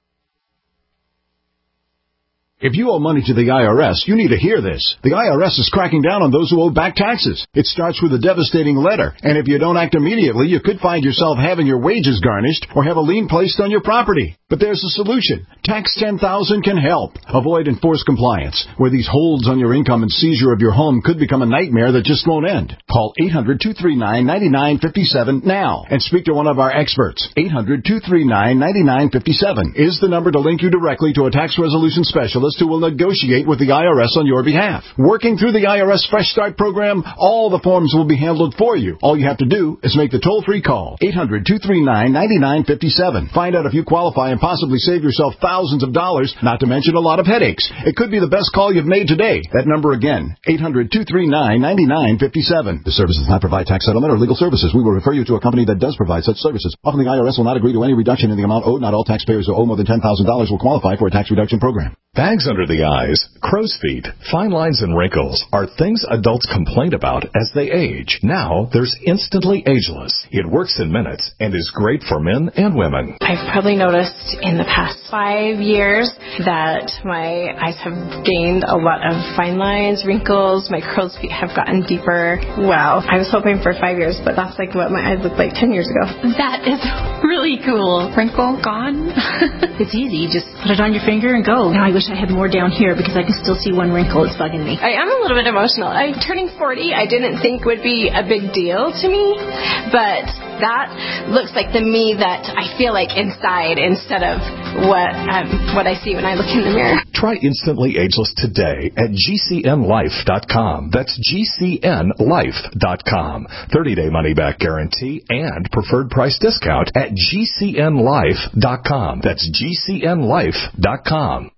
If you owe money to the I R S, you need to hear this. The I R S is cracking down on those who owe back taxes. It starts with a devastating letter, and if you don't act immediately, you could find yourself having your wages garnished or have a lien placed on your property. But there's a solution. Tax ten thousand can help. Avoid enforced compliance, where these holds on your income and seizure of your home could become a nightmare that just won't end. Call eight hundred, two three nine, nine nine five seven now and speak to one of our experts. eight hundred, two three nine, nine nine five seven is the number to link you directly to a tax resolution specialist who will negotiate with the I R S on your behalf. Working through the I R S Fresh Start program, all the forms will be handled for you. All you have to do is make the toll-free call. eight hundred, two three nine, nine nine five seven. Find out if you qualify and possibly save yourself thousands of dollars, not to mention a lot of headaches. It could be the best call you've made today. That number again, eight hundred, two three nine, nine nine five seven. The service does not provide tax settlement or legal services. We will refer you to a company that does provide such services. Often the I R S will not agree to any reduction in the amount owed. Not all taxpayers who owe more than ten thousand dollars will qualify for a tax reduction program. Bags under the eyes, crow's feet, fine lines and wrinkles are things adults complain about as they age. Now there's Instantly Ageless. It works in minutes and is great for men and women. I've probably noticed in the past five years that my eyes have gained a lot of fine lines, wrinkles, my crow's feet have gotten deeper. Wow. I was hoping for five years, but that's like what my eyes looked like ten years ago. That is really cool. Wrinkle gone. It's easy. Just put it on your finger and go. Now I wish I had more down here because I can still see one wrinkle. It's bugging me. I am a little bit emotional. I'm turning forty. I didn't think would be a big deal to me, but that looks like the me that I feel like inside instead of what um, what I see when I look in the mirror. Try Instantly Ageless today at G C N life dot com. That's G C N life dot com. thirty-day money-back guarantee and preferred price discount at G C N life dot com. That's G C N life dot com.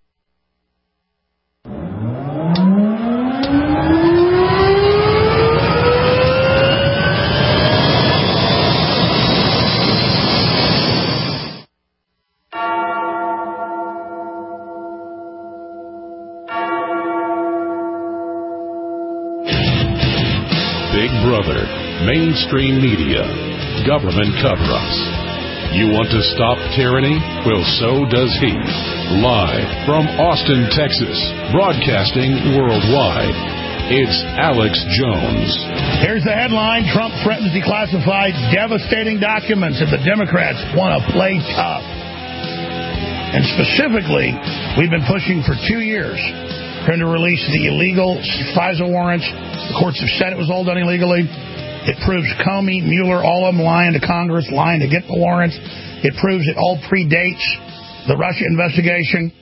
Big Brother, mainstream media, government cover-ups. You want to stop tyranny? Well, so does he. Live from Austin, Texas, broadcasting worldwide, it's Alex Jones. Here's the headline. Trump threatens declassified devastating documents if the Democrats want to play tough. And specifically, we've been pushing for two years for him to release the illegal FISA warrants. The courts have said it was all done illegally. It proves Comey, Mueller, all of them lying to Congress, lying to get the warrants. It proves it all predates the Russia investigation.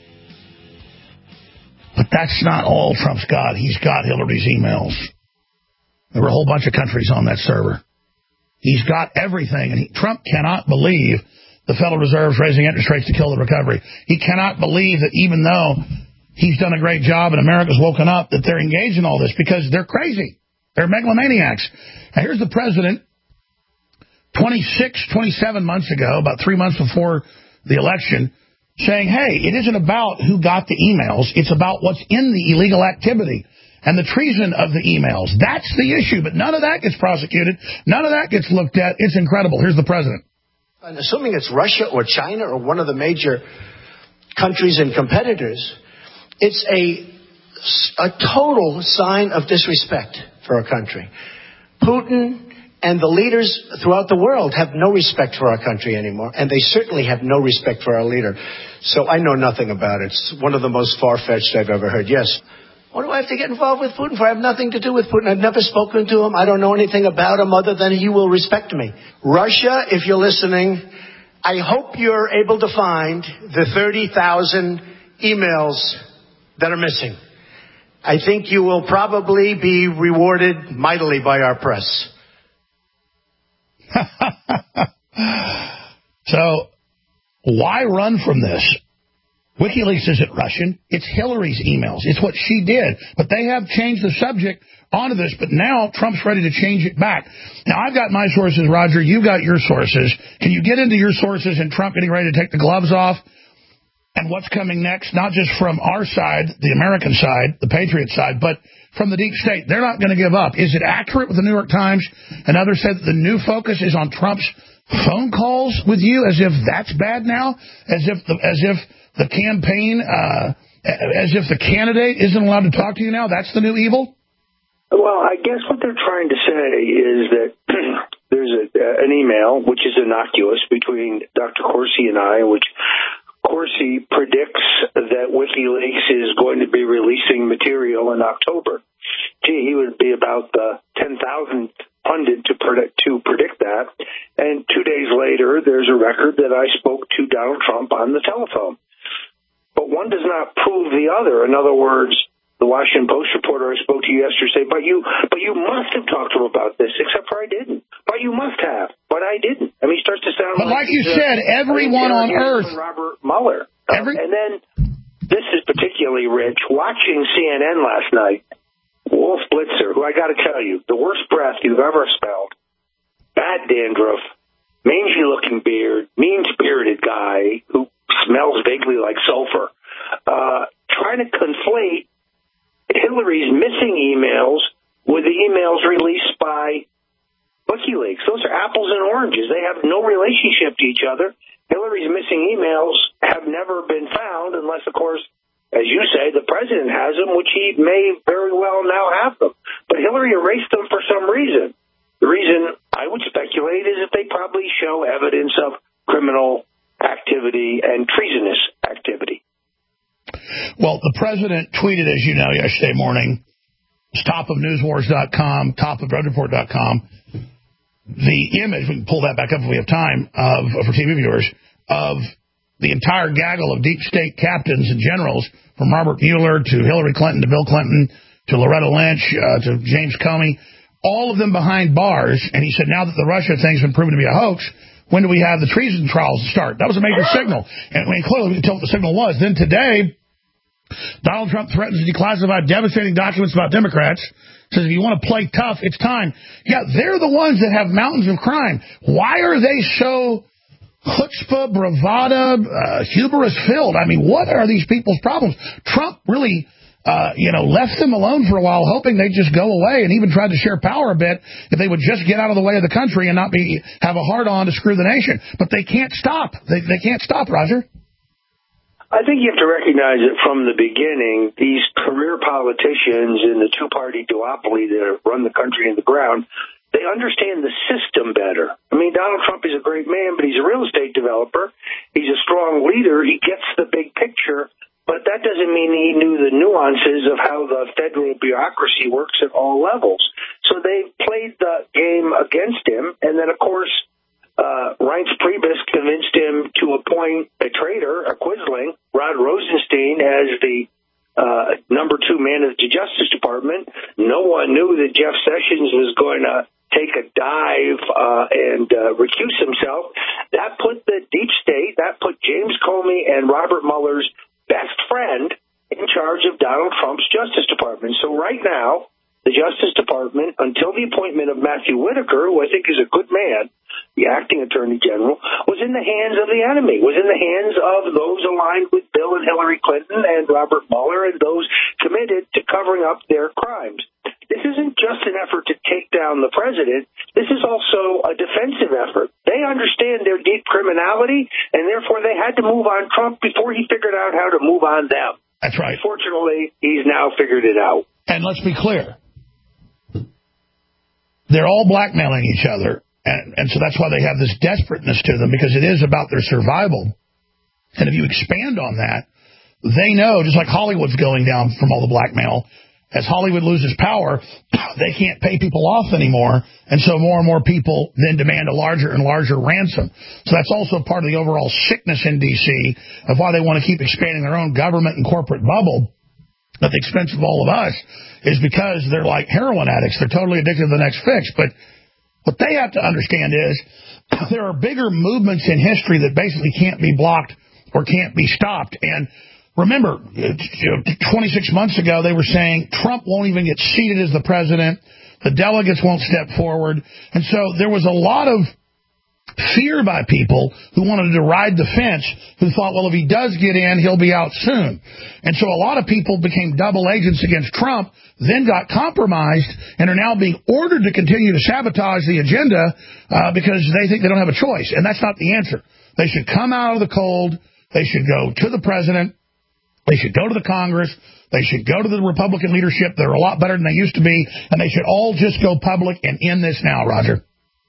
But that's not all Trump's got. He's got Hillary's emails. There were a whole bunch of countries on that server. He's got everything. And he, Trump cannot believe the Federal Reserve's raising interest rates to kill the recovery. He cannot believe that even though he's done a great job and America's woken up, that they're engaged in all this because they're crazy. They're megalomaniacs. Now, here's the president twenty-six, twenty-seven months ago, about three months before the election, saying, hey, it isn't about who got the emails. It's about what's in the illegal activity and the treason of the emails. That's the issue. But none of that gets prosecuted. None of that gets looked at. It's incredible. Here's the president. And assuming it's Russia or China or one of the major countries and competitors, it's a, a total sign of disrespect for our country. Putin And the leaders throughout the world have no respect for our country anymore, and they certainly have no respect for our leader. So I know nothing about it. It's one of the most far-fetched I've ever heard. Yes. What do I have to get involved with Putin for? I have nothing to do with Putin. I've never spoken to him. I don't know anything about him other than he will respect me. Russia, if you're listening, I hope you're able to find the thirty thousand emails that are missing. I think you will probably be rewarded mightily by our press. So, why run from this? WikiLeaks isn't Russian. It's Hillary's emails. It's what she did. But they have changed the subject onto this, but now Trump's ready to change it back. Now, I've got my sources, Roger. You've got your sources. Can you get into your sources and Trump getting ready to take the gloves off? And what's coming next, not just from our side, the American side, the Patriot side, but from the deep state. They're not going to give up. Is it accurate with the New York Times? And others said that the new focus is on Trump's phone calls with you, as if that's bad now, as if the, as if the campaign, uh, as if the candidate isn't allowed to talk to you now. That's the new evil? Well, I guess what they're trying to say is that there's a, uh, an email, which is innocuous, between Doctor Corsi and I, which Corsi predicts that WikiLeaks is going to be releasing material in October. Gee, he would be about the ten thousandth pundit to predict, to predict that. And two days later, there's a record that I spoke to Donald Trump on the telephone. But one does not prove the other. In other words, the Washington Post reporter I spoke to yesterday said, but you but you must have talked to him about this, except for I didn't. But you must have, but I didn't. I mean, he starts to sound but like... But like you said, uh, everyone on Earth... Robert Mueller. Every... Uh, and then, this is particularly rich, watching C N N last night, Wolf Blitzer, who I got to tell you, the worst breath you've ever smelled, bad dandruff, mangy-looking beard, mean-spirited guy who smells vaguely like sulfur, uh, trying to conflate Hillary's missing emails with the emails released by WikiLeaks. Those are apples and oranges. They have no relationship to each other. Hillary's missing emails have never been found unless, of course, as you say, the president has them, which he may very well now have them. But Hillary erased them for some reason. The reason I would speculate is that they probably show evidence of criminal activity and treasonous activity. Well, the president tweeted, as you know, yesterday morning, it's top of news wars dot com, top of drudge report dot com, the image, we can pull that back up if we have time, of for T V viewers, of the entire gaggle of deep state captains and generals, from Robert Mueller to Hillary Clinton to Bill Clinton to Loretta Lynch uh, to James Comey, all of them behind bars. And he said, now that the Russia thing's been proven to be a hoax, when do we have the treason trials start? That was a major signal. And I mean, clearly we can tell what the signal was. Then today, Donald Trump threatens to declassify devastating documents about Democrats. Says if you want to play tough, it's time. Yeah, they're the ones that have mountains of crime. Why are they so chutzpah, bravada, uh, hubris filled? I mean, what are these people's problems? Trump really, uh, you know, left them alone for a while, hoping they'd just go away, and even tried to share power a bit if they would just get out of the way of the country and not be have a hard on to screw the nation. But they can't stop. They, they can't stop, Roger. I think you have to recognize that from the beginning, these career politicians in the two-party duopoly that have run the country in the ground, they understand the system better. I mean, Donald Trump is a great man, but he's a real estate developer. He's a strong leader. He gets the big picture, but that doesn't mean he knew the nuances of how the federal bureaucracy works at all levels. So they played the game against him, and then, of course, Uh, Reince Priebus convinced him to appoint a traitor, a quisling, Rod Rosenstein, as the uh, number two man of the Justice Department. No one knew that Jeff Sessions was going to take a dive uh, and uh, recuse himself. That put the deep state, that put James Comey and Robert Mueller's best friend in charge of Donald Trump's Justice Department. So right now, the Justice Department, until the appointment of Matthew Whitaker, who I think is a good man, the acting attorney general, was in the hands of the enemy, was in the hands of those aligned with Bill and Hillary Clinton and Robert Mueller and those committed to covering up their crimes. This isn't just an effort to take down the president. This is also a defensive effort. They understand their deep criminality, and therefore they had to move on Trump before he figured out how to move on them. That's right. Fortunately, he's now figured it out. And let's be clear. they're all blackmailing each other. And, and so that's why they have this desperateness to them, because it is about their survival. And if you expand on that, they know, just like Hollywood's going down from all the blackmail, as Hollywood loses power, they can't pay people off anymore, and so more and more people then demand a larger and larger ransom. So that's also part of the overall sickness in D C of why they want to keep expanding their own government and corporate bubble at the expense of all of us, is because they're like heroin addicts. They're totally addicted to the next fix. But what they have to understand is there are bigger movements in history that basically can't be blocked or can't be stopped. And remember, twenty-six months ago, they were saying Trump won't even get seated as the president. The delegates won't step forward. And so there was a lot of fear by people who wanted to ride the fence, who thought, well, if he does get in, he'll be out soon. And so a lot of people became double agents against Trump, then got compromised, and are now being ordered to continue to sabotage the agenda uh, because they think they don't have a choice. And that's not the answer. They should come out of the cold. They should go to the president. They should go to the Congress. They should go to the Republican leadership. They're a lot better than they used to be. And they should all just go public and end this now, Roger.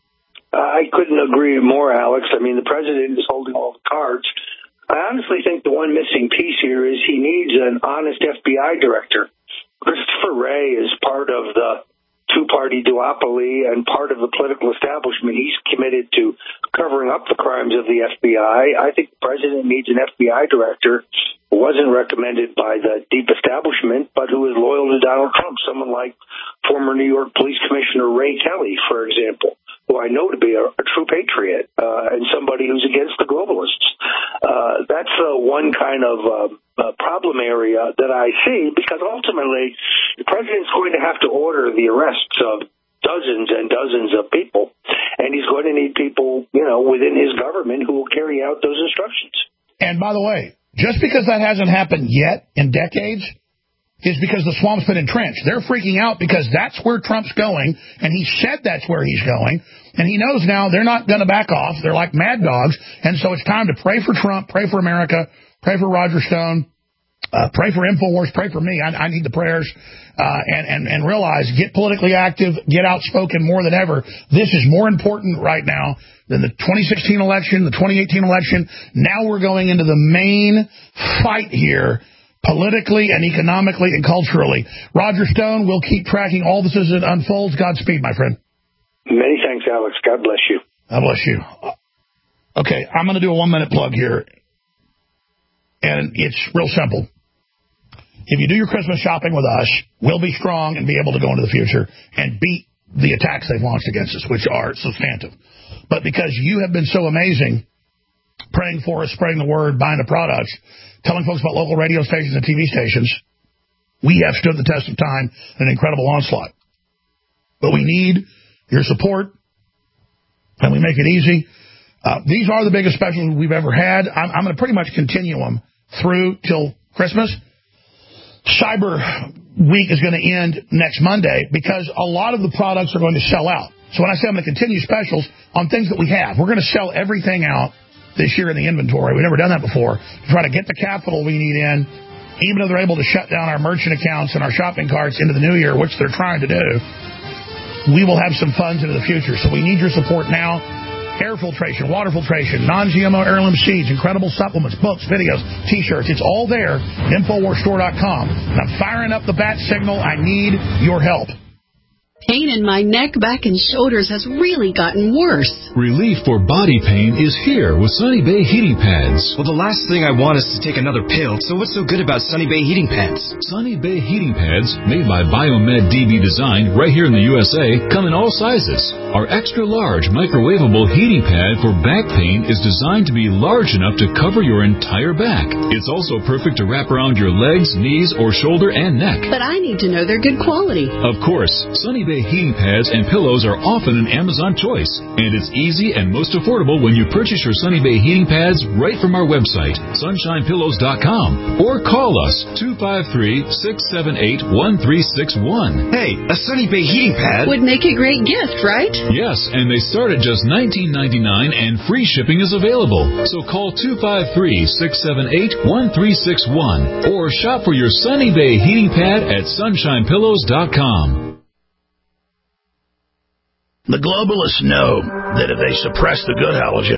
I couldn't agree more, Alex. I mean, the president is holding all the cards. I honestly think the one missing piece here is he needs an honest F B I director. Christopher Wray is part of the two-party duopoly and part of the political establishment. He's committed to covering up the crimes of the F B I. I think the president needs an F B I director who wasn't recommended by the deep establishment, but who is loyal to Donald Trump, someone like former New York Police Commissioner Ray Kelly, for example, who I know to be a, a true patriot uh, and somebody who's against the globalists. Uh, that's uh, one kind of uh, uh, problem area that I see, because ultimately the president's going to have to order the arrests of dozens and dozens of people, and he's going to need people, you know, within his government who will carry out those instructions. And by the way, just because that hasn't happened yet in decades is because the swamp's been entrenched. They're freaking out because that's where Trump's going, and he said that's where he's going, and he knows now they're not going to back off. They're like mad dogs, and so it's time to pray for Trump, pray for America, pray for Roger Stone, uh, pray for InfoWars, pray for me. I, I need the prayers, uh, and, and, and realize, get politically active, get outspoken more than ever. This is more important right now than the twenty sixteen election, the twenty eighteen election. Now we're going into the main fight here, politically and economically and culturally. Roger Stone, we'll keep tracking all this as it unfolds. Godspeed, my friend. Many thanks, Alex. God bless you. God bless you. Okay, I'm going to do a one-minute plug here, and it's real simple. If you do your Christmas shopping with us, we'll be strong and be able to go into the future and beat the attacks they've launched against us, which are substantive. But because you have been so amazing, praying for us, spreading the word, buying the products, telling folks about local radio stations and T V stations, we have stood the test of time in an incredible onslaught. But we need your support, and we make it easy. Uh, these are the biggest specials we've ever had. I'm, I'm going to pretty much continue them through till Christmas. Cyber Week is going to end next Monday because a lot of the products are going to sell out. So when I say I'm going to continue specials on things that we have, we're going to sell everything out this year in the inventory. We've never done that before. To try to get the capital we need in, even though they're able to shut down our merchant accounts and our shopping carts into the new year, which they're trying to do, we will have some funds into the future. So we need your support now. Air filtration, water filtration, non G M O heirloom seeds, incredible supplements, books, videos, T-shirts. It's all there at Infowars Store dot com. And I'm firing up the bat signal. I need your help. Pain in my neck, back, and shoulders has really gotten worse. Relief for body pain is here with Sunny Bay heating pads. Well, the last thing I want is to take another pill, so what's so good about Sunny Bay heating pads? Sunny Bay heating pads, made by Biomed D B Design right here in the U S A, come in all sizes. Our extra-large microwavable heating pad for back pain is designed to be large enough to cover your entire back. It's also perfect to wrap around your legs, knees, or shoulder and neck. But I need to know they're good quality. Of course, Sunny Bay heating pads and pillows are often an Amazon choice, and it's easy and most affordable when you purchase your Sunny Bay heating pads right from our website, sunshine pillows dot com, or call us two five three, six seven eight, one three six one. Hey, a Sunny Bay heating pad would make a great gift, right? Yes, and they start at just nineteen ninety-nine, and free shipping is available. So call two five three, six seven eight, one three six one or shop for your Sunny Bay heating pad at sunshine pillows dot com. The globalists know that if they suppress the good halogen,